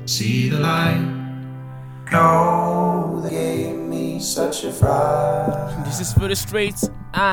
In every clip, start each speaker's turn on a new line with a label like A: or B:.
A: see the light. No, they gave me such a fright.
B: This is for the streets.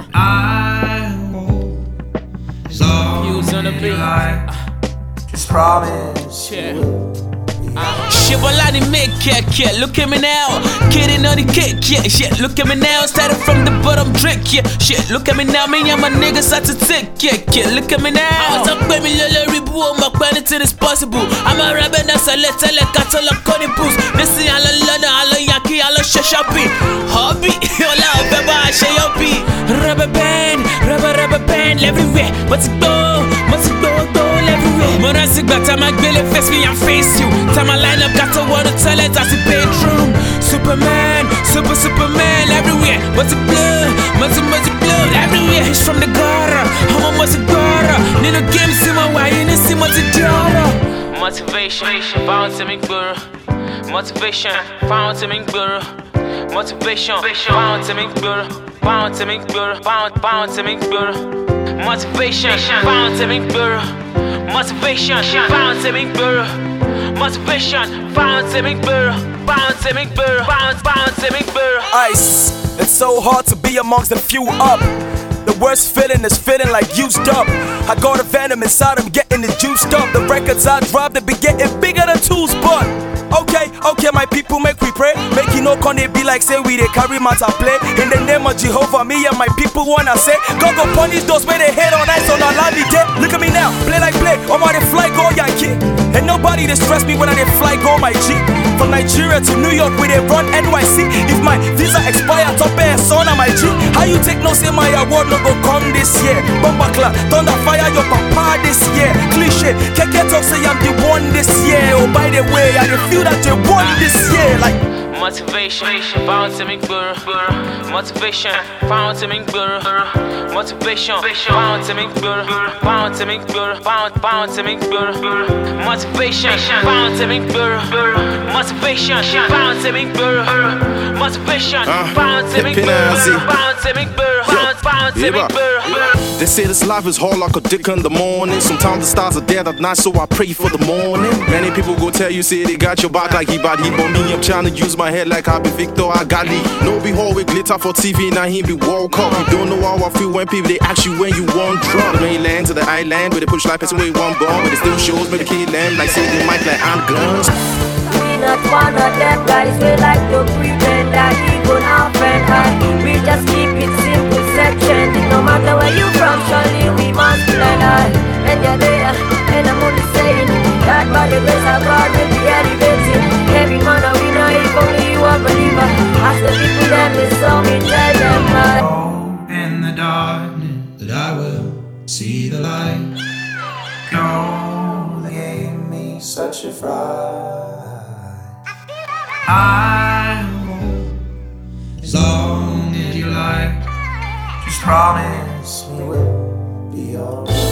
A: I won't, as long
B: Fuse on the
A: as
B: beat.
A: you like. Just promise
B: Yeah.
A: you will be alright.
B: Shit, well, I didn't make it, look at me now. Kidding on the cake, yeah, look at me now. Started from the bottom, drink, yeah, shit, look at me now. Me and my niggas out to take, yeah, look at me now. I was up with me, little ribu, my anything is possible. I'm a rapper, that's a letter, like I tell a Connie Boost. This is all a London, all a Yankee, all a Shashapi. Hobby, all out, baby, I share your beat. Rubber band, everywhere. What's it go, everywhere. When I see back, time I really face me and face you. Time I line up, got to want to tell it, that's the bedroom. Superman, Superman, everywhere. What's it blood, blood, everywhere. He's from the gutter, I'm a what's it gutter. Need a game, see my why, you need to see what's it gutter. Motivation, found to me guru. Motivation, found to me guru. Motivation, found to me guru. Found to me guru, found to me guru. Motivation, found to me guru. Motivation, found to me guru. Motivation, found to me guru. Found to me guru. Found to me guru.
C: Ice, it's so hard to be amongst the few up. The worst feeling is feeling like used up. I got a venom inside, I'm getting it juiced up. The records I drop, they be getting bigger than tools, but okay, my people, make we pray. Make you know, can they be like, say we they carry matter play. In the name of Jehovah, me and my people wanna say, God go punish those where they hate on ice on our land dead. Look at me now, play like play, I'm on the fly go Yankee. And nobody they stress me when I they fly go my G. From Nigeria to New York, we they run NYC. If my visa expire, top air son of my G. How you take no say my award no go come this year? Bomba clan, thunder fire your papa this year. Cliche, Keke talk say I'm the one this year. Oh by the way, I dey feel that you won this year. Like
B: motivation, found to me guru. Motivation, found to me guru. Motivation, found to me guru. Found to me guru. Found to me guru. Motivation, found to me guru. Motivation, found to me guru. Motivation, found to me guru. Found to me guru. Found to me guru.
D: They say this life is hard like a dick in the morning. Sometimes the stars are dead at night, so I pray for the morning. Many people go tell you, say they got your back like he bad. He on me, I'm trying to use my head like I be Victor Agali. No be hard with glitter for TV, now he be World Cup. You don't know how I feel when people they ask you when you want drop. The mainland to the island, where they push like person with one bomb, but it still shows me the kid land like say they mic like I'm guns.
E: We not one of them guys, we like to pretend that even our friend high. We just keep it simple, section. No matter where you from, surely we must blend high. And you're there, and I'm only saying that by the grace of God will be elevating. Every man a winner, if only you a believer. Ask the people them this song and tell them right.
A: Oh, in the darkness that I will see the light. No, they gave me such a fright. I won't, as long as you like. Just promise me we'll be alright.